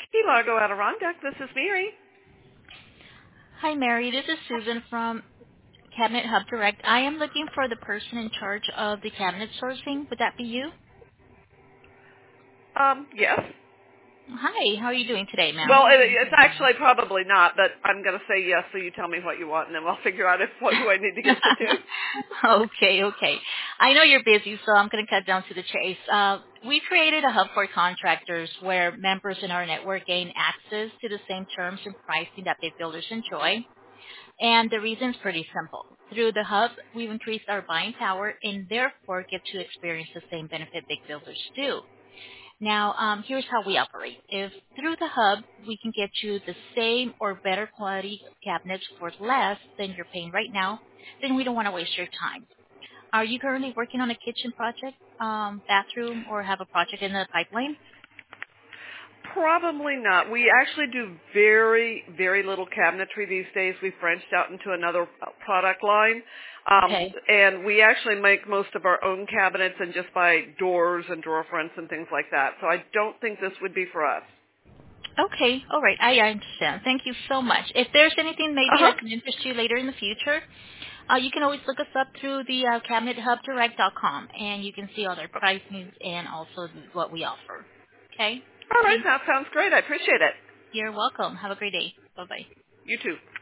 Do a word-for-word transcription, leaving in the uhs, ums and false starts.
Key Largo Adirondack, this is Mary. Hi, Mary. This is Susan from Cabinet Hub Direct. I am looking for the person in charge of the cabinet sourcing. Would that be you? Um, yes. Hi. How are you doing today, ma'am? Well, it, it's actually probably not, but I'm going to say yes, so you tell me what you want, and then we'll figure out if what, who I need to give it to. okay, okay. I know you're busy, so I'm going to cut down to the chase. Uh, we created a hub for contractors where members in our network gain access to the same terms and pricing that big builders enjoy. And the reason is pretty simple. Through the hub, we've increased our buying power and therefore get to experience the same benefit big builders do. Now, um, here's how we operate. If through the hub, we can get you the same or better quality cabinets for less than you're paying right now, then we don't want to waste your time. Are you currently working on a kitchen project, um, bathroom, or have a project in the pipeline? Probably not. We actually do very, very little cabinetry these days. We've branched out into another product line. Um, Okay. and we actually make most of our own cabinets and just buy doors and drawer fronts and things like that. So I don't think this would be for us. Okay. All right. I understand. Thank you so much. If there's anything maybe Uh-huh. that can interest you later in the future, uh, you can always look us up through the uh, cabinet hub direct dot com, and you can see all their pricings and also what we offer. Okay? All right. Thank That sounds great. I appreciate it. You're welcome. Have a great day. Bye-bye. You too.